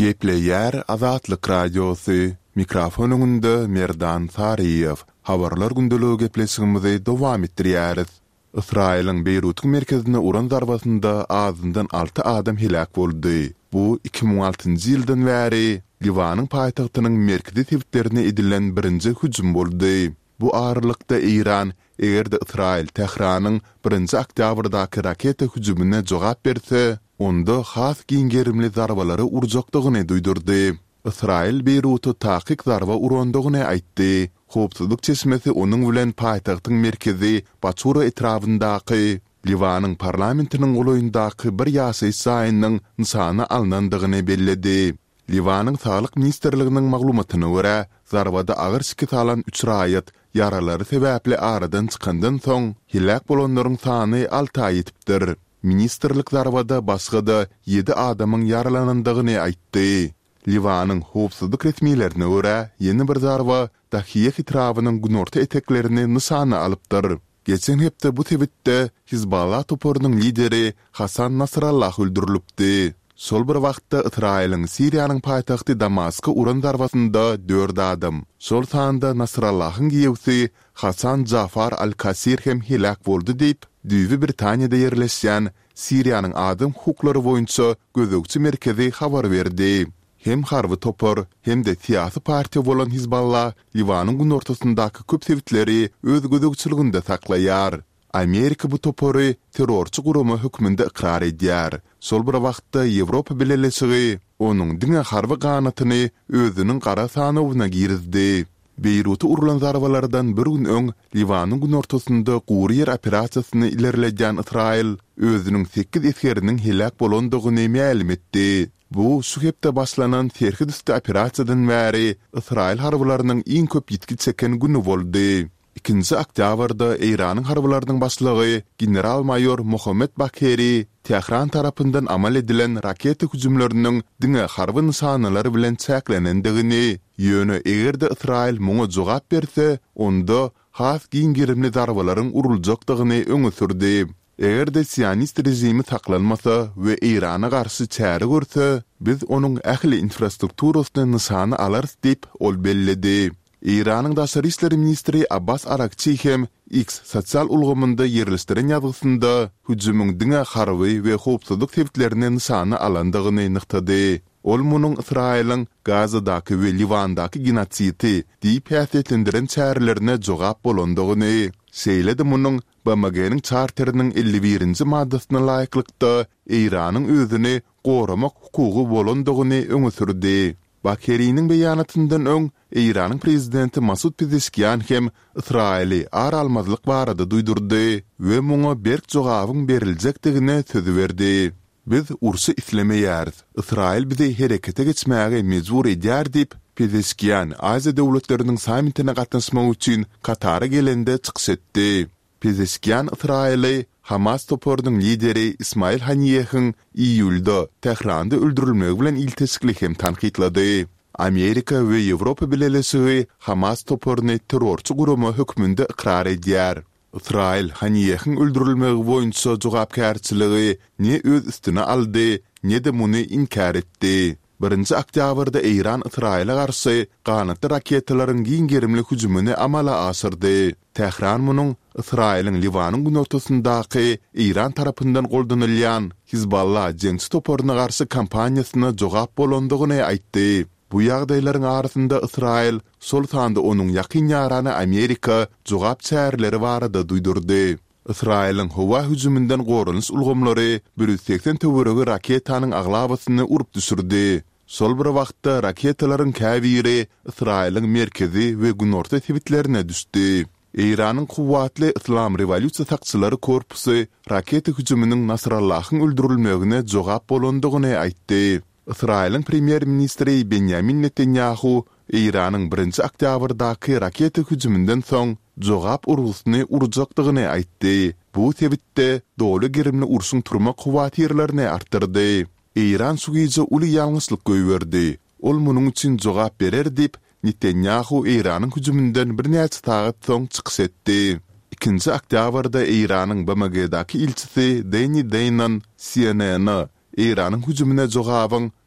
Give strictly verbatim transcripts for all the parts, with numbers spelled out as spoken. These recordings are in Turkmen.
Gepleyer Azatlyk Radiosu mikrofonunda Merdan Sariyev. Habarlar gündülüğü gepleşigimizi dowam etdirýäris. Israýlyň Beýrut merkezine uran zarbasynda azyndan altı adam helak boldy. Bu iki bin on altyncy ýyldan bäri Liwanyň paýtagtynyň merkezi tebitlerine edilen birinji hüjüm boldy. Bu ağırlykda İran egerde Israýl Tehranyň birinji oktýabrdaky raketa hüjümine jogap berse, onda has giňgerimli zarbalary urjakdygyny duýdurdy. Israýl Beýruty takyk zarba urandygyny aýtdy. Howpsuzlyk çeşmesi onuň bilen paýtagtyň merkezi Baçura etrafyndaky Liwanyň parlamentiniň goýundaky bir ýaşy saýynyň nysany alnandygyny belledi. Liwanyň saglyk ministrliginiň maglumatyna görä, zarbada agyr şikayet alan üç raýat yaralary sebäpli aradan çykandan soň helak bolanlaryň sany alty ýetipdir. Ministrlik zarbada başga ýedi adamyň yaralanandygyny aýtdy. Liwanyň howpsuzlyk resmiýetlerine görä, ýeni bir zarba Dahiye hitravynyň günorta eteklerini nysana alypdyr. Geçen hepde bu tebitde Hizballah toporunyň lideri Hasan Nasrallah öldürilipdi. Sol bir wagtda Israýlyň Siriýanyň paýtagty Damaska uran zarbasynda dört adam. Sol sanda Nasrallahyň giýewsi Hasan Jafar al-Kasir hem helak boldy diýip, Düýbi Britaniýada ýerleşýän Siriýanyň adam hukuklary boýunça gözegçi merkezi habar berdi. Hem harby topor, hem de siyasi partiýa bolan Hizballah, Liwanyň gün ortasyndaky köp sebitleri öz gözegçiliginde saklaýar. Amerika bu topory terrorçy gurumy hökmünde ikrar edýär. Sol bir wagtda Ýewropa bileşigi onuň diňe harby ganatyny özüniň gara sanawyna girizdi. Beýruty urulan zarbalardan bir gün öň Liwanyň gün ortasynda gurýer operasiýasyny ilerledýän Israýl özüniň sekiz esgeriniň helak bolandygyny ma'lum etdi. Bu şu hepde başlanan terhid üstü operasiýadan bäri Israýl harbalarynyň iň köp ýetki çeken güni boldy. ikinji oktýabrda Iranyň harbalarynyň başlygy general-mayor Mohammed Bakeri Tehran tarapyndan amal edilen raketa hüjümleriniň diňe harby nysannalary bilen çäklenendigini, ýöne egerde Israýl muňa jogap berse, onda has giňgerimli zarbalaryň uruljakdygyny öňe sürdi. Egerde Siyonist rejimi saklanmasa we Irana garşy çäre görse, biz onuň ähli infrastrukturasyny nysany alars diýip ol belledi. İran'ın Daşary işleri ministri Abbas Arakçy hem X sosial ulgamynda ýerleşdiren ýazgysynda hüjümüň diňe harby we howpsuzlyk sebitlerini nysany alandygyny nyktady. Ol munyň Israýlyň Gazadaky we Liwandaky genosidy diýip häsiýetlendiren çärlerine jogap bolandygyny, şeýledi munyň B M G'niň charteriniň elli birinji maddasyna laýyklykda İran'yň özüni goramak hukugy bolandygyny öňe sürdi. Bakeri'nin beýanatyndan öň İran'yň prezidenti Masud Pezeshkian hem Israýly ar almazlyk barada duýdurdy we muňa berk jogabyň beriljakdygyny söz berdi. Biz ursy islemeýäris. Israýl bizi herekete geçmäge mejbur edýär diýip Pezeshkian Aziýa döwletleriniň sammitine gatnaşmak üçin Katara gelende çykyş etdi. Pezeshkian Israýly Hamas toporunyň lideri İsmail Haniyehiň iýulda Tehranda öldürilmegi bilen iltesikli hem tanqidlady. Amerika we Ýewropa bileşigi Hamas toporuny terrorçy gurumy hökmünde ikrar edýär. Israýl Haniyehiň öldürilmegi boýunça jogapkärçiligi ne öz üstüne aldy, ne de muny inkar etdi. Birinji oktýabrda İran Israýla garşy ganatly raketalaryň giňgerimli hüjümini amala asyrdy. Tehran munyň Israýlyň Liwanyň gün ortasyndaky İran tarapyndan goldanylýan Hizballah jeňsi toporuny garşy kampaniýasyna jogap bolandygyny aýtdy. Bu ýagdaýlaryň arasynda Israýl sol sanda onuň ýakyn ýarany Amerika jogap çärleri barada duýdurdy. Israýlyň howa hüjümünden gorunys ulgamlary bir yüz seksen töweregi raketanyň aglabasyny urup düşürdi. Sol bir wagtda raketalaryň käbiri Israýlyň merkezi we günorta sebitlerine düşdi. İran'ın kuvvetli İslam Revolüsiýa sakçylary korpusy raketa hüjüminiň Nasrallahyň öldürilmegine jogap bolandygyny aýtdy. Israýlyň premier ministri Benjamin Netanyahu İran'yň birinji oktýabrdaky raketa hüjümünden soň jogap urusyny urjakdygyny aýtdy. Bu sebitde dowla girimli urşuň turma kuwatyrlaryny artdyrdy. İran sugyjy uly ýalňyslyk göýberdi. Ol munyň üçin jogap berer diýip Netanyahu İran'yň hüjümünden bir näçe saat soň çykyş etdi. ikinji oktýabrda İran'yň B M G'daky ilçisi Deni Deynan C N N İran'yň hüjümüne jogabyň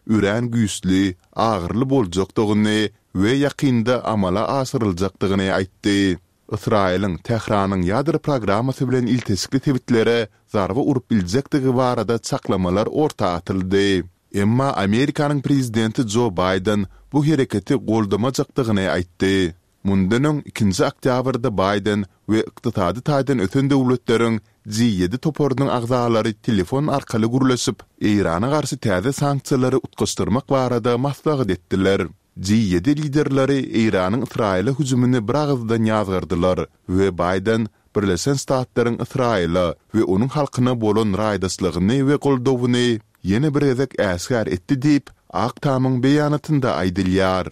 üren güýçli, agyrly boljakdygyny we ýakynda amala asyryljakdygyny aýtdy. İsrail'in Tehran'ın ýadry programmasy bilen iltesikli tebitlere zarba urup biljektigi barada çaklamalar orta atyldy. Emma Amerikanyň prezidenti Joe Biden bu hereketi goldamajakdygyny aýtdy. Mundanyň ikinji oktýabrda Biden we ykdysady taýdan öten döwletleriň G yedi toporunyň agzalary telefon arkaly gürleşip, Irana garşy täze sanksiýalary utkuşdyrmak barada maslahat etdiler. G yedi liderleri İran'ın İsrail'e hücumunu bir ağızdan yazgırdılar ve Biden Birleşen Ştatlaryň İsrail'e ve onun halkyna bolan raýdaşlygyny we goldawyny ýene bir ezek äsgär etdi diýip Aktamyň beýanatynda aýdylýar.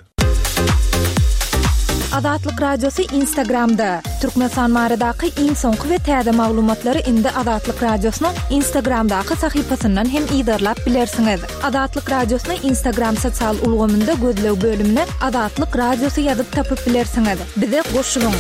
Azatlyk radiosu Instagram'da. Türkmenistan maradaky iň soňky we täze maglumatlary indi Azatlyk radiosynyň Instagramdaky sahypasyndan hem ýydarlap bilersiňiz. Azatlyk radiosyny Instagram sosial ulgamynda gözlew bölümine Azatlyk radiosu ýazyp tapyp bilersiňiz. Bize goşulyň.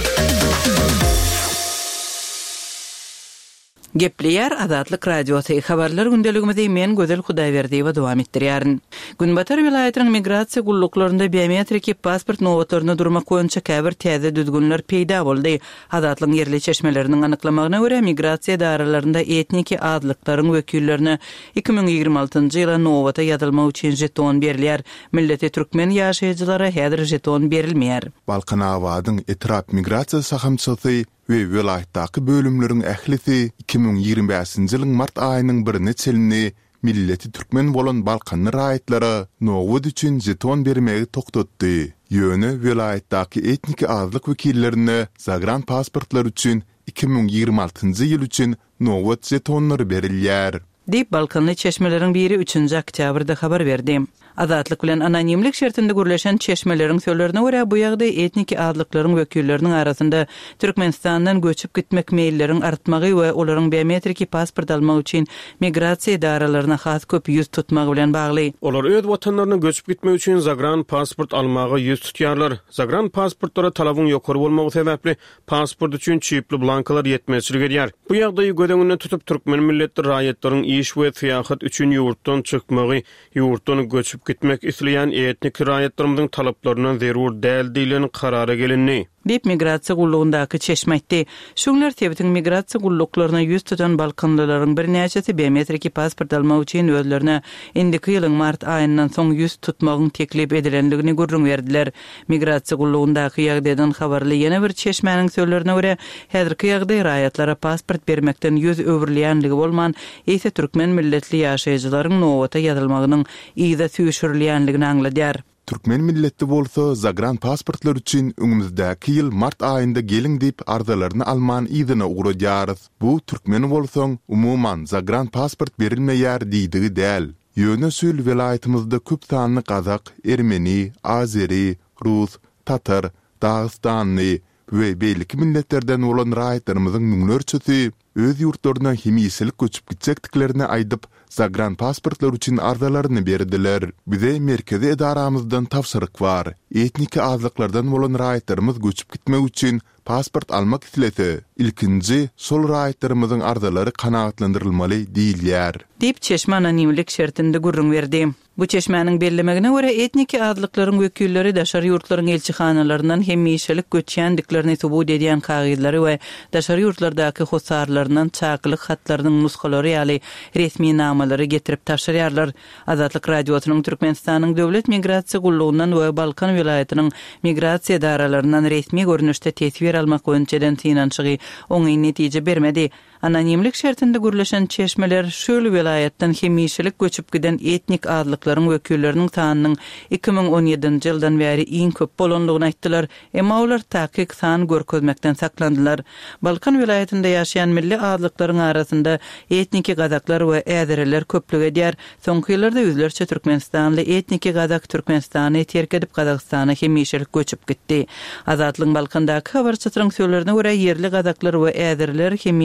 Gepleýär Azatlyk radiosu habarlar gündeligimizde men Gözel Hudaýberdiýewa dowam etdirýärin. Günbatar vilayatynyň migrasiýa gulluklarynda biometrik pasport nowatlaryny durmak boýunça käbir täze düzgünler peýda boldy. Azatlyň yerli çeşmeleriniň anyklamagyna görä migrasiýa daralarynda etniki adlyklaryň wekillerini iki bin ýygrimi altynjy ýyla nowata ýazylmak üçin jeton berilýär. Milleti türkmen ýaşaýjylara häzir jeton berilmeýär. Balkan awadyň etrap migrasiýa sahamçysy we vilayatdaky bölümleriň ählisi iki bin ýygrimi beşinji ýylyň mart aýynyň birine çelini milleti türkmen bolan Balkan raýatlary nowat üçin jeton bermegi toktatdy. Ýöne vilayatdaky etnik azlyk wekillerini zagran pasportlar üçin iki bin ýygrimi altynjy ýyl üçin nowat jetonlary berilýär. Diýip Balkanly çeşmeleriň biri üçinji oktýabrda habar berdi. Azatlyk bilen anonimlik şertinde gürleşen çeşmeleriň söýlerine görä bu ýagdaý etnik adlyklaryň wekilleriniň arasynda Türkmenistandan göçüp gitmek meýilleriň artmagy we olaryň biometrik pasport almak üçin migrasiýa daralaryna has köp ýüz tutmagy bilen bagly. Olar öz watanlaryna göçüp gitmek üçin zagran pasport almagy ýüz tutýarlar. Zagran pasportlara talabyň ýokary bolmagy sebäpli pasport üçin çipli blankalar ýetmezçilik edýär. Bu ýagdaýy gödeňinden tutup türkmen milletli raýatlaryň iş we syýahat üçin ýurtdan çykmagy, ýurtdan göçüp gitmek isleýän etnik raýatlarymyzyň talaplaryna zerur däl diýilen karara gelindi. Dip migrasiýa gullugyndaky çeşmekdi. Şuňlar tebitiň migrasiýa gulluklaryna ýüz tutan Balkanlylaryň bir näçesi biometrik pasport almak üçin özlerine indiki ýylyň mart aýyndan soň ýüz tutmagyň teklip edilendigini gurrun berdiler. Migrasiýa gullugyndaky ýagdaýdan habarly ýene bir çeşmäniň söýlerine görä, häzirki ýagdaý raýatlara pasport bermekden ýüz öwürleýänligi bolman, ýa-da türkmen milletli ýaşaýjylaryň nowata ýazylmagynyň ýa-da süýşürilýänligini aňladýar. Türkmen milleti bolsa zagran pasportlar üçin öňümüzdäki ýyl mart aýynda geliň diýip arzalaryny alman ýygyna ugraýarys. Bu türkmen bolsaň umuman zagran pasport berilmeýär diýdigi däl. Ýöne sül vilayatymyzda köp sanly kazak, ermeni, azeri, rus, tatar, dağıstanly we beýleki milletlerden bolan raýatlarymyzyň müňlerçesi öz ýurtlaryna hemisilik göçüp gitjekdiklerini aýdyp zagran pasportlar üçin arzalaryny berdiler. Bize merkezi edaramyzdan tawsyryk bar. Etnik azlyklardan bolan raýatlarymyz göçüp gitmek üçin pasport almak islese, ilkinji sol raýatlarymyzyň arzalary kanagatlandyrylmaly diýilýär. Diýip çeşme anonimlik şertinde gurrun berdi. Bu çeşmäniň bellemegine görä etnik adlyklaryň wekilleri daşary ýurtlaryň elçihanalarynyň hemmişelik göçýändiklerini subut edýän kagydlary we daşary ýurtlardaky hosarlarynyň çakylyk hatlarynyň nuskalary ýaly resmi namalary getirip taşyrýarlar. Azatlyk radiosynyň Türkmenistanyň döwlet migrasiýa gullugyndan we Balkan vilayatynyň migrasiýa daralaryndan resmi görnüşde tesbir almak boýunçadan synançygy oňy netije bermedi. Anonimlik şertinde gürleşen çeşmeler şöyle vilayatdan hemmişelik göçüp giden etnik adlyklaryň wekilleriniň sanynyň iki bin on ýedinji ýyldan bäri iň köp bolanlygyny aýtdylar. Emma olar takyk san görkezmekden saklandylar. Balkan vilayatynda ýaşaýan milli adlyklaryň arasynda etniki gazaklar we äzereler köplük edýär. Soňky ýyllarda ýüzlerçe türkmenistanly etniki gazak Türkmenistany terk edip Gazakstana hemmişelik göçüp gitdi. Azatlyň Balkandaky habarçylaryň söýlerine görä yerli gazaklar we äzereler hemmişelik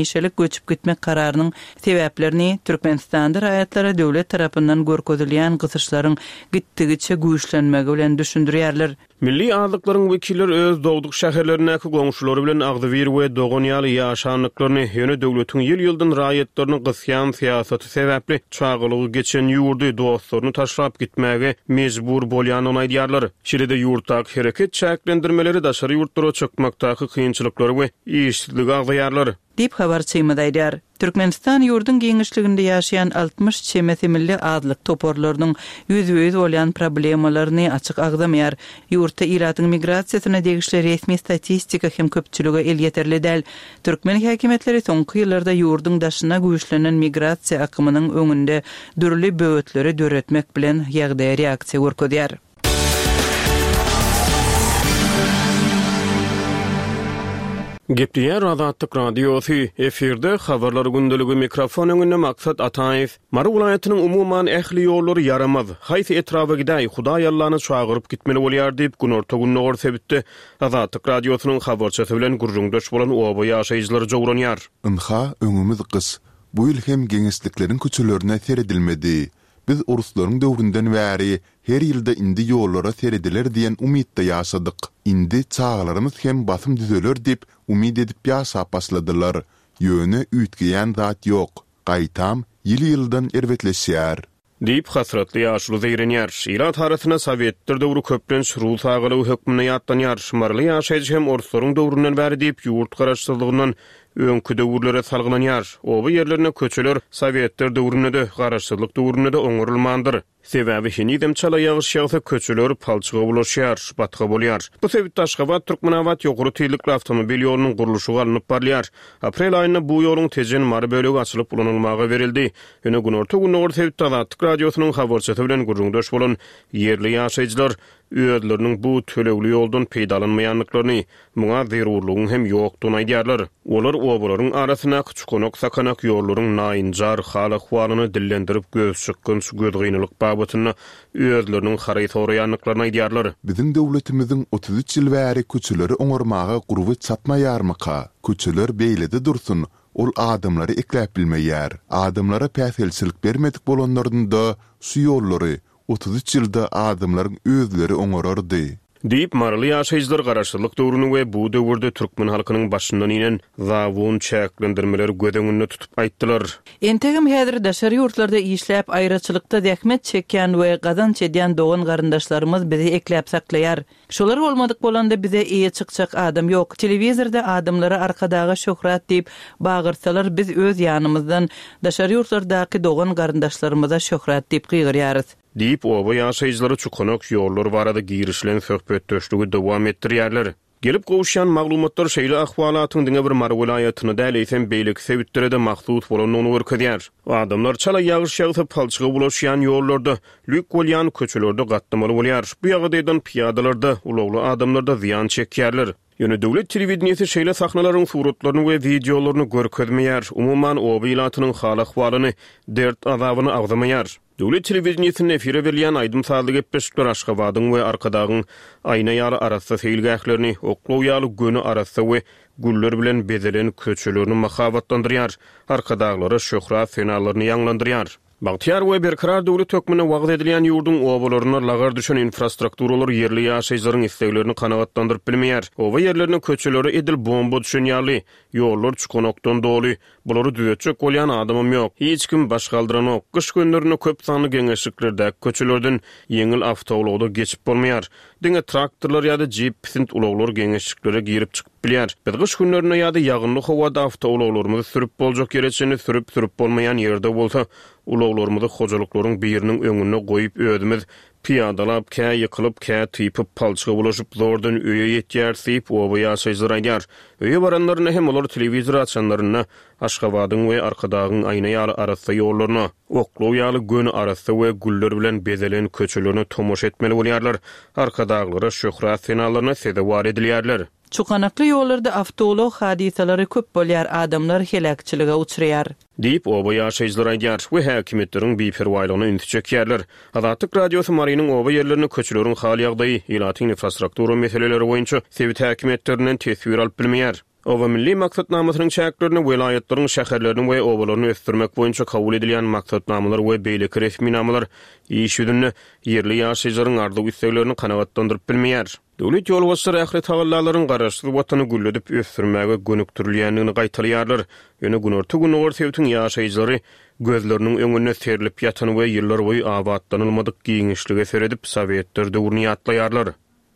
göçüp gitmek kararının sebäplerini Türkmenistanda raýatlara döwlet tarapyndan görkezilýän gysyşlaryň gitdigiçe güýçlenmegi bilen düşündirýärler. Milli azlyklaryň wekilleri öz dogduk şäherlerindäki goňşulary bilen agdywyr we dogan ýaly ýaşanlyklaryny ýöne döwletiň ýyl-ýyldan raýatlaryny gysýan siýasaty sebäpli çagylygy geçen ýurdy dostlaryny taşlap gitmäge mejbur bolýanyny aýdýarlar. Şeýle-de ýurtdaky hereket çäklendirmeleri daşary ýurtlara çykmakdaky kynçylyklary we işsizligi agdaýarlar. Dip habar çyýmadaýdar. Türkmenistan ýurdun geňişliginde ýaşaýan altmış çemeti milli adlyk toporlarynyň ýüzüýüz bolýan problemalaryny açyk agdamaýar. Ýurtda iratyň migrasiýasyna degişli resmi statistika hem köpçüligi el ýeterli däl. Türkmen häkimetleri soňky ýyllarda ýurdun daşyna güýçlenen migrasiýa akymynyň öňünde dürli böwetleri döretmek bilen ýagdaý reaksiýa görkezýär. Gepdiýär Azatlyk radiosu efirde habarlar gündəligi mikrofon öňünde maksat Ataýew. Mary welaýatynyň umumyň ähli ýollary yaramaz. Haýsy etrafa gidäý Hudaý Allahyny çagyryp gitmeli bolýar diýip günorta günne gorsebitdi. Azatlyk radiosynyň habarçysy bilen gurrundaş bolan oba ýaşaýjylary jogranýar. Ynha öňümüz gys. Bu ýyl hem geňişlikleriň küçülerine seredilmedi. Biz uruslaryň döwründen bäri her ýylda indi ýollara serediler diýen umytda ýaşadyk. Indi çağlarymyz hem basym düzeler diýip umyt edip ýaşap başladylar. Ýöne üýtgeýän zat ýok. Gaýtam ýyl-ýyldan erwetleşýär. Diýip hasratly ýaşly zeýrenýär. Irat harasyna Sowetler döwrü köplen şuru sagyly hökmüne ýatlanýar. Şmarly ýaşaýjy hem oruslaryň döwründen bäri diýip ýurt garaşsyzlygynyň öňkü döwürlere salgynanýar. Oba ýerlerine köçeler Sowetler döwründe de garaşsyzlyk döwründe de oňurulmandyr. Sebäbi hinidem çala ýagyş ýagsa köçeler palçyga bulaşýar, batga bolýar. Bu sebäpde Aşgabat Türkmenawat ýokary tüýlükli awtomobil ýolunyň gurulşygy alınıp barýar. Aprel aýynda bu ýoluň tejen mary bölegi açylyp ulanylmagy berildi. Ýöne günorta günor sebäpde Azatlyk radiosynyň habarçysy bilen gurrundaş bolan ýerli ýaşaýjylar öýdleriniň bu tölegli ýoldan peýdalanmaýanlyklaryny, muňa zerurlugyň hem ýokdugyny aýdýarlar. Olar obalaryň arasyna küçükonak sakanak ýollaryň naýynjar hal ahwalyny dillendirip göz çykkan göz gynlyk babatyny öýdleriniň haray soraýanlyklaryny aýdýarlar. Biziň döwletimiziň otuz üç ýyl bäri küçüleri oňurmaga gurby çatmaýarmyka. Küçüler beýlede dursun. Ol adamlary ekläp bilmeýär. Adamlara päselçilik bermedik bolanlardan da şu ýollary otuz üç ýylda adamlaryň özleri oňorardy. Diýip marly ýaşaýjylar garaşsyzlyk döwrüni we bu döwürde türkmen halkynyň başyndan inen zawun çäklendirmeleri gödeňinde tutup aýtdylar. Entegim häzir daşary ýurtlarda işläp aýraçylykda zähmet çekýän we gazan çedýän dogan garyndaşlarymyz bizi ekläp saklaýar. Şolar bolmadyk bolanda bize iýe çykjak adam ýok. Telewizorda adamlara arkadagy şöhrat diýip bagyrsalar biz öz ýanymyzdan daşary ýurtlardaky dogan garyndaşlarymyza şöhrat diýip gygyrýarys. Diýip oba ýaşaýjylary çukonak ýollar barada girişlen söhbet döşlügi dowam etdirýärler. Gelip gowuşan maglumatlar şeýle ahwalatyň diňe bir mar welaýatyny däleýsen beýlik sebitlerinde mahsus bolanyny görkezýär. Adamlar çala ýagyş ýagsa palçyga bulaşýan ýollarda, lük bolýan köçelerde gatnamaly bolýar. Bu ýagdaýdan piyadalarda, ulagly adamlarda ziýan çekýärler. Ýöne döwlet telewizionyny şeýle sahnalaryň suratlaryny we videolaryny görkezmeýär. Umumyň oba ýylatynyň hal ahwalyny, dert azabyny agdamaýar. Döwlet telewizionyny efire berilýän aýdym sazly gepleşikler Aşgabatyň we arkadagyň aýna ýaly arasy seýilgählerini, oklaw ýaly göni arasy we güller bilen bezelen köçelerini mahabatlandyrýar. Arkadaglary şöhrat fenallaryny ýanglandyrýar. Bagtyar we berkarar döwlet hökmüne wagt edilýän ýurdun obalaryna lagar düşen infrastrukturalary ýerli ýaşaýjylaryň isleglerini kanagatlandyryp bilmeýär. Oba ýerlerine köçeleri edil bomba düşen ýaly, ýollar çukonokdan doly. Bulary düzetjek bolýan adamym ýok. Hiç kim başgaldyranyk. Kış günlerinde köp sanly geňeşliklerde köçelerden ýeňil awtowlagda geçip bolmaýar. Diňe traktorlar ýa-da jeep pisint ulaglar geňeşliklere girip çykyp bilýär. Biz kış günlerinde ýa-da ýagynly howada awtowlaglarymyzy sürüp boljak ýereçini sürüp sürüp bolmaýan ýerde bolsa, ulaglarymyzy hojalyklaryň biriniň öňüne goýup ödümiz piyadalap, kä ýykylyp, kä typyp palçyga bulaşyp zordan öýe ýetýär diýip oba ýaşaýjylar aýdýar. Öýe baranlaryna hem olar telewizor açanlaryna Aşgabatyň we arkadagyň aýna ýaly arasy ýollaryna, oklaw ýaly göni arasy we güller bilen bezelen köçelerini tomoş etmeli bolýarlar. Arkadaglary şöhrat fenallaryna sedewar edilýärler. Çukanakly ýollarda awtolog hadisalary köp bolýar, adamlar helakçylyga uçraýar. Diýip oba ýaşaýjylar aýdýar we häkimetleriň beperwaýlygyny ünitjekýärler. Azatlyk radiosy Marynyň oba ýerlerini köçeleriň hal ýagdaýy, ýylatyň infrastruktura meseleleri boýunça sebit häkimetlerinden tesbir alyp bilmeýär. Ova milli maksatnamasynyň şähertlerini welaýatlaryň şäherlerini we obalaryny ösdürmek boýunça kabul edilen maksatnamalar we beýleki resmi namalar iş ýüzünde yerli ýaşaýjylaryň arzuw isleglerini kanagatlandyryp bilmeýär. Döwlet ýol başçy ähli tawallalaryň garaşdyryp watany güllüdip ösdürmäge gönükdirilýändigini gaýtarýarlar. Ýöne günorta günor sebäpden ýaşaýjylary gözleriniň öňüne serilip ýatan we ýyllar boýy abadlanylmadyk giňişlige seredip Sowetler döwrüni ýatlaýarlar.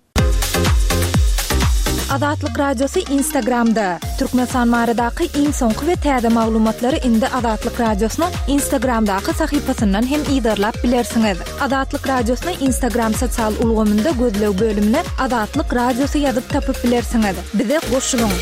Adatlyk radiosu Instagramda. Türkmenistan maradaky iň soňky we täze maglumatlary indi Adatlyk radiosynyň Instagramdaky sahypasyndan hem ýydarlap bilersiňiz. Adatlyk radiosyny Instagram sosial ulgamynda gözlew bölümine Adatlyk radiosu ýazyp tapyp bilersiňiz. Bize goşulyň.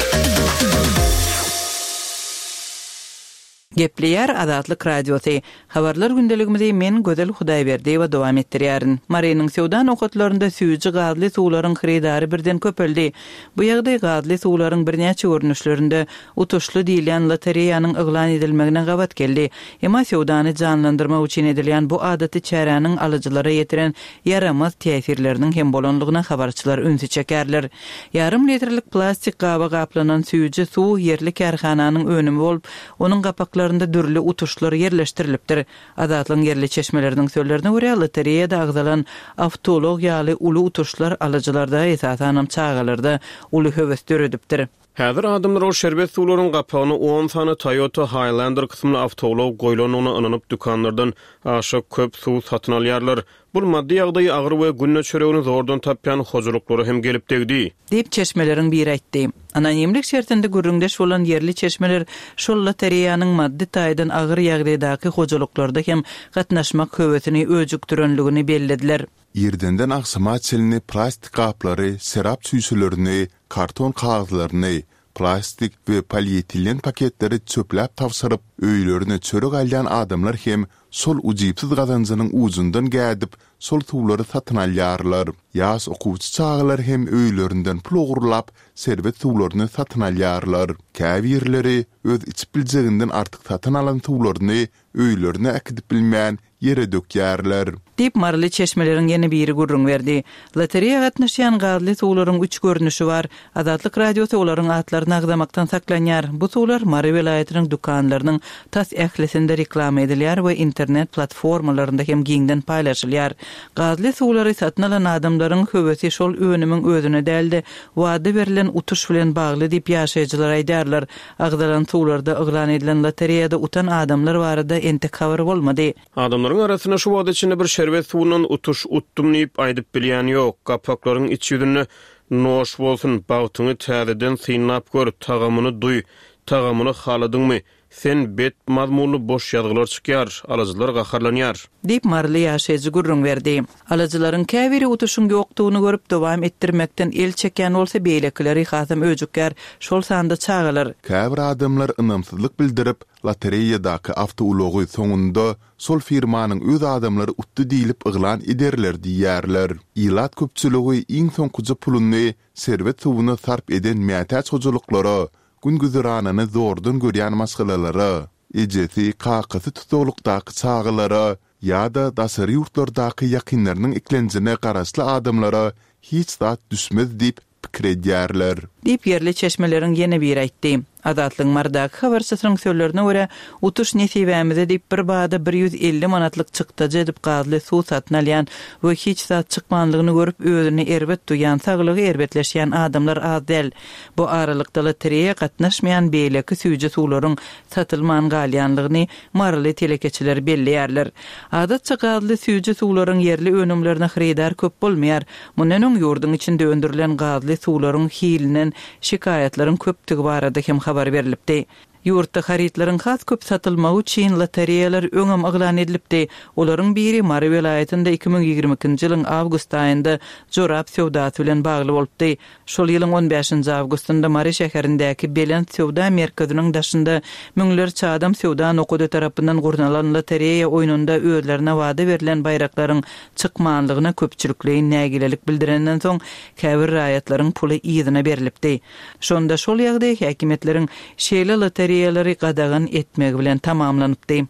Gepleyer Adatlyk radiosu. Habarlar gündeligimizde men Gözel Hudaýberdi we dowam etdirýärin. Marynyň sewdan okatlarynda süýji gazly suwlaryň xeridary birden köpeldi. Bu ýagdaý gazly suwlaryň birnäçe görnüşlerinde utuşly diýilen lotereýanyň eglan edilmegine gabat geldi. Emma sewdany canlandyrmak üçin edilýän bu adaty çäräniň alyjylara ýetiren yaramaz täsirleriniň hem bolanlygyna habarçylar öňsü çekerler. Yarım litrlik plastik gaba gaplanan süýji suw yerli kärhananyň önümi bolup, onuň gapaklarynda dürli utuşlar yerleştirilipdir. Adatlyň yerli çeşmeleriniň sözlerine görä lotereýada agzalan avtolog ýaly uly utuşlar alyjylarda esasanam çağalarda uly höwes döredipdir. Häzir adamlar o şerbet suwlaryň gapagyny on sany Toyota Highlander kysmyny avtolog goýlanyny ynanyp dükanlardan aşyk köp suw satyn alýarlar. Bu maddi ýagdaýy agyr we günne çöregini zordan tapýan hojalyklary hem gelip degdi. Dip çeşmeleriň biri aýtdy. Anonimlik şertinde gürrüňdeş bolan yerli çeşmeler şol lotereýanyň maddi taýdan agyr ýagdaýdaky hojalyklarda hem gatnaşmak höwesini öjükdirenligini bellediler. Ýerdenden aksama çelini plastik gaplary, serap süýsülerini, karton kagazlaryny, plastik we polietilen paketleri çöplep tawsaryp öýlerine çörek alýan adamlar hem sol ujypsyz gazanjynyň uzundan gädip sol tuwlary satyn alýarlar. Ýas okuwçy çağlar hem öýlerinden pul ogurlap serwet tuwlaryny satyn alýarlar. Käbirleri öz içip biljeginden artyk satyn alan tuwlaryny öýlerine akdyp bilmän ýere dökýärler. Dip marly çeşmeleriň ýene biri gurrun berdi. Lotereýa gatnaşýan gazly suwlaryň üç görnüşi bar. Adatlyk radiosu olaryň atlaryny agdamaktan saklanýar. Bu suwlar Mary welaýatynyň dukanlarynyň tas ählisinde reklam edilýär we internet platformalarynda hem giňden paýlaşylýar. Gazly suwlary satyn alan adamlaryň höwesi şol önümiň özüne däldi. Wada berilen utuş bilen bagly dip ýaşaýjylar aýdarlar. Agdalan suwlarda eglan edilen lotereýada utan adamlar barada entek habar bolmady. Adamlaryň arasyna şu wada içinde bir şerbet suwunyň utuş utdum diýip aýdyp bilýän ýok. Gapaklaryň iç ýüzüne noş bolsun, bagtyny täzeden synap gör, tagamyny duy, tagamyny haladyňmy? Sen bet mazmunly boş ýazgylar çykýar, alyjylar gaharlanýar. Dip marly ýaşaýjy gurrun berdi. Alyjylaryň käbiri utuşyň ýokdugyny görüp dowam etdirmekden el çeken bolsa beýlekleri hasam öjükär, şol sanda çağalar. Käbir adamlar ynamsyzlyk bildirip lotereýadaky awtoulogy soňunda sol firmanyň öz adamlary utdy diýilip eglan ederler diýärler. Ýylat köpçüligi iň soňky puluny serwet suwuny sarp eden mätäç hojalyklary gün güzeranyny zordan görýän masgalalary, ejesi kakasy tutulukdaky çağalara ýa-da daşary ýurtlardaky ýakynlarynyň iklenjine garaşly adamlara hiç zat düşmez diýip pikir edýärler. Dip yerli çeşmeleriň ýene biri aýtdy. Adatlyň mardaky habarçysynyň sözlerine görä, utuş nesibämize diýip bir bada bir yüz elli manatlyk çykdaja edip gazly suw satyn alýan we hiç zat çykmanlygyny görüp özüni erbet duýan, saglygy erbetleşýän adamlar az däl. Bu aralykda lotereýa gatnaşmaýan beýleki süýji suwlaryň satylman galýanlygyny marly telekeçiler belleýärler. Adatça gazly süýji suwlaryň yerli önümlerine xeridar köp bolmaýar. Mundan öň ýurdun içinde öndürilen gazly suwlaryň hilinen şikaýatlaryň köpdigi barada hem habar berilipdi. Ýurtda haritlaryň has köp satylmagy üçin lotereýalar öňem eglan edilipdi. Olaryň biri Mary welaýatynda iki ming ýigirmenki ýylyň awgust aýynda jorap sewdasy bilen bagly bolupdy. Şol ýylyň on beşinji awgustynda Mary şäherindäki Belent sewda merkeziniň daşynda müňler çadam sewda nokudy tarapyndan gurnalan lotereýa oýnunda özlerine wada berilen bayraklaryň çykmanlygyna köpçülikleýin nägilelik bildirenden soň käbir raýatlaryň puly ýyzyna berilipdi. Şonda şol ýagdaý häkimetleriň şeýle lotereýa Lotereýalary gadagan etmek bilen tamamlanypdy.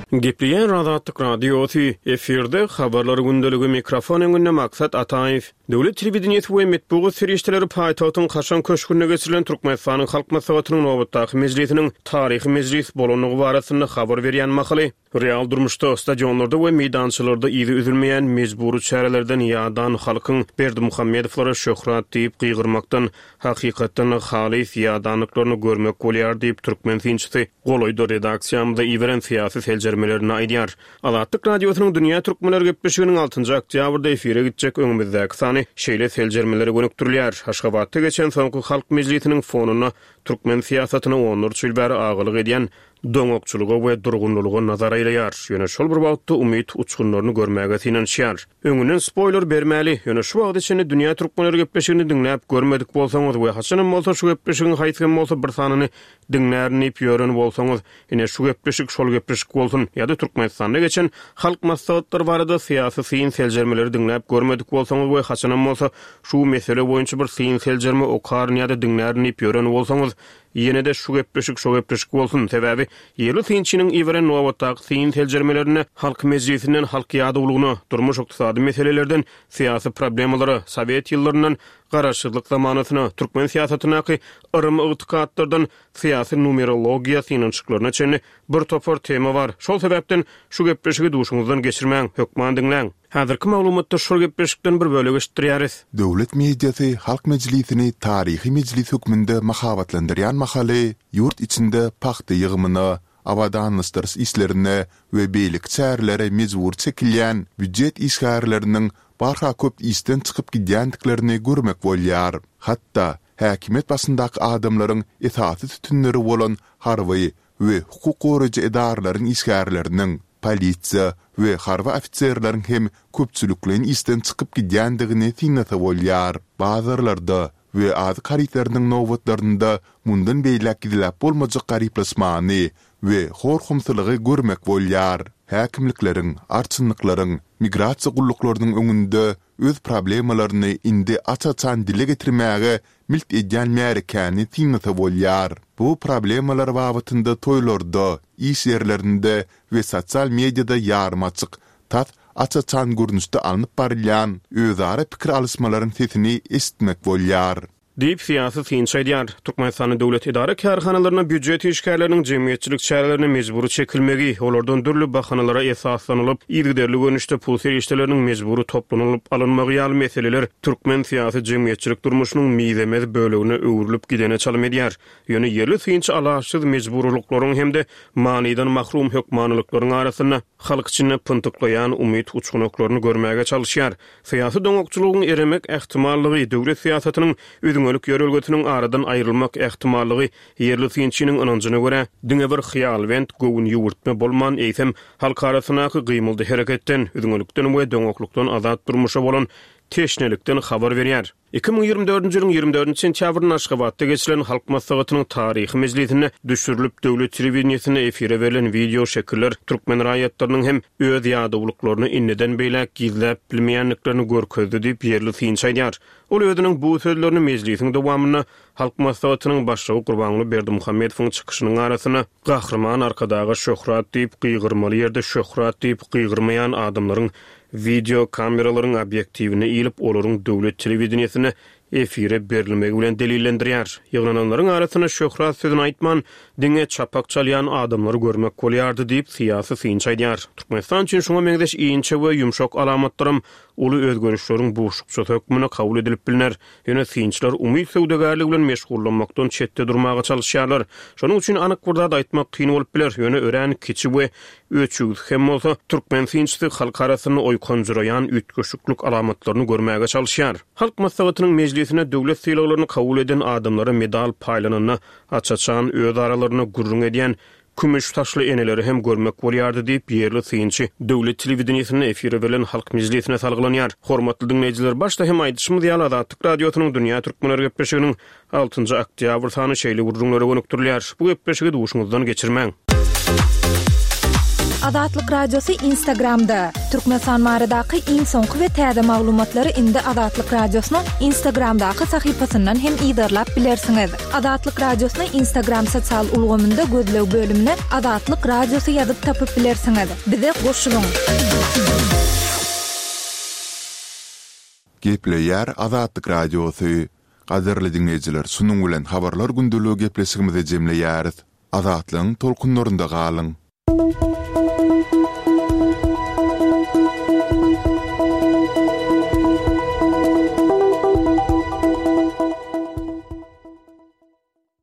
Gepliyen Azatlyk radiosu efirde habarlar gündöligi mikrofon öňünde maksat Ataýew. Döwlet telewizionyny we metbuat serişdeleri paýtagtyň kaşan köşkünde geçirilen Türkmenistanyň halk maslahatynyň nowatdaky mejlisiniň taryhy mejlis bolanyny barasynda habar berýän makaly. Real durmuşda stadionlarda we meydançylarda ýygy üzülmeýän mejburi çärelerden ýadan halkyň Berdimuhammedowlara şöhrat diýip gygyrmakdan hakykatdan halis ýadanlyklaryny görmek bolýar diýip türkmen tinçisi goloýda redaksiýamda iweren fiýasy seljermelerini aýdýar. Azatlyk radiosynyň dünýä türkmenler gepleşiginiň altıncı oktýabrda efire gitjek öňümüzdäki sany şeýle seljermeleri gönükdirýär. Aşgabatda geçen soňky halk mejlisiniň fonuny türkmen siýasatyna onur çylbäri agylyk edýän doňokçuluga we durgunlulyga nazar aýlaýar. Ýöne şol bir wagtda umyt uçkunlaryny görmäge tinanşýar. Öňünden spoiler bermäli. Ýöne şu wagt içinde dünýä türkmenleri gepleşigini diňläp görmedik bolsaňyz we haçanam bolsa şu gepleşigiň haýsy bolsa bir sanyny diňlärni ýören bolsaňyz, ine şu gepleşik şol gepleşik bolsun. Ýa-da Türkmenistanda geçen halk maslahatlary barada siýasy syň seljermeleri diňläp görmedik bolsaňyz we haçanam bolsa şu mesele boýunça bir syň seljerme okar ýa-da diňlärni ýören bolsaňyz, ýene de şu gepleşik şo gepleşik bolsun. Sebäbi ýerli tinçiniň iwren nowatdaky syň seljermelerini halk mejlisinden halk ýadylygyny, durmuş ykdysady meselelerden siýasy problemalary, Sowet ýyllarynyň garaşyklык zamanasyna, türkmen siýasatynaky ırym ygtykatlardan siýasy numerologiýa synançyklaryna çenli bir topar tema bar. Şol sebäpden şu gepleşigi duşuňyzdan geçirmäň, hökman diňläň. Häzirki maglumatda şu gepleşikden bir bölegi iştirýäris. Döwlet mediasy halk mejlisini taryhy mejlis hökmünde mahabatlandyrýan makaly ýurt içinde paxta ýygymyny, awadanlystyrs islerini we beýlik çärlere mejbur çekilýän büdjet işgärleriniň barha köp isten çıkıp gidýändiklerini görmek bolýar. Hatta häkimet basyndaky adamlaryň itaati tütünleri bolan harby we hukuk goragy edarlaryň işgärleriniň, polisiýa we harby ofitserleriň hem köpçüliklerin isten çıkıp gidýändigini tiňnata bolýar. Bazarlarda we az karitleriniň nowatlarynda mundan beýlek gidilip bolmajak gariplasmany we horkumsylygy görmek bolýar. Häkimlikleriň, arçynlyklaryň, migrasiýa gulluklarının öňünde öz problemalaryny indi açaçan dile getirmäge milt edýän märekäni tiňnata bolýar. Bu problemalar wagtynda toýlarda, iş ýerlerinde we sosial mediada ýarmaçyk tat açaçan görnüşde alınıp barilýan özara pikir alysmalaryň sesini esitmek bolýar. Diýip siýasy synçaýdýar. Türkmenistanyň döwlet idara karhanalarına büdjet işgärleriniň jemgyýetçilik çärelerini mejburi çekilmegi, olardan dürli bahanalara esaslanylyp, ýygderli görnüşde pul serişdeleriniň mejburi toplanylyp alynmagy ýaly meseleler türkmen siýasy jemgyýetçilik durmuşynyň miýzemez bölegine öwrülip gidene çalym edýär. Ýöne ýerli synçy alaşyk mejburlyklaryň hemde manydan mahrum hökmanlyklaryň arasynda halk içinde pyntyklayan umyt uçkunaklaryny görmäge çalışýar. Siýasy doňokçulugyň eremek ähtimallygy döwlet siýasatynyň öňölük ýörelgetiniň aradan aýrylmak ähtimallygy ýerli synçynyň ynanjyna görä diňe bir hyýalwent gowun ýurtma bolman eýsem halk arasynaky gymyldy hereketden, öňölükden we doňoklukdan azat durmuşa bolan teşnelikden habar berýär. iki bin ýygrimi dördünji ýylyň ýygrimi dördünji sentýabrynda Aşgabatda geçirilen halk maslahatynyň taryhy mejlisine düşürilip döwlet telewizionyny efire berilen video şekiller türkmen raýatlarynyň hem öz ýadawlyklaryny inneden beýlek gizläp bilmeýänliklerini görkezdi diýip ýerli synçaýdýar. Ol özüniň bu sözlerini mejlisiň dowamyna halk maslahatynyň başlygy Gurbanly Berdimuhammedowyň çykyşynyň arasyna gahrman arkadagy şöhrat diýip gygyrmaly ýerde şöhrat diýip gygyrmaýan adamlaryň video kameralaryň obyektivine ýylyp olaryň döwlet telewizionyny efire berilmegi bilen delillendirýär. Ýygrananlaryň arasyna şöhrat sözüni aýtman, diňe çapak çalýan adamlary görmek bolýardy diýip siýasy synçaýdýar. Türkmenistan üçin şoňa meňdeş iňçe we ýumşak alamatlarym uly özgörüşleriň buşukça hökmüne kabul edilip bilinär. Ýöne synçylar umyt söwdegarlygy bilen meşgullanmakdan çetde durmaga çalışýarlar. Şonuň üçin anyk burada aýtmak kyn bolup biler. Ýöne ören kiçi we öçüg hem bolsa türkmen synçysy halk arasyny oýkonjuraýan ütgüşüklük alamatlaryny görmäge çalışýar. Halk maslahatynyň mejlisine döwlet syýlaklaryny kabul eden adamlara medal paýlanyny açaçan öz aralaryny gurrun edýän kümüş taşly eneleri hem görmek bolýardy diýip ýerli synçy döwlet telewizionyny efire berilen halk mejlisine salgılanýar. Hormatly dinleýijiler, başda hem aýdyşymyz ýaly Azatlyk radiosynyň dünýä türkmenleri gepleşiginiň altıncı oktýabr sany şeýle gurrunlary gönükdirýär. Bu gepleşigi duşuňyzdan geçirmäň. Azatlyk Radiosu Instagramda. Türkmenistan maradaky iň soňky we täze maglumatlary indi Azatlyk Radiosynyň Instagramdaky sahypasyndan hem ýa-da bilersiňiz. Azatlyk Radiosynyň Instagram sosial ulgamynda gözlew bölümine Azatlyk Radiosu ýazyp tapyp bilersiňiz. Bize goşulyň. Gepleýär Azatlyk Radiosu. Gaderli dinleyijiler, sunuň bilen habarlar gündüligi gepleşigimize jemleýäris. Azatlyň tolkunlarynda galyň.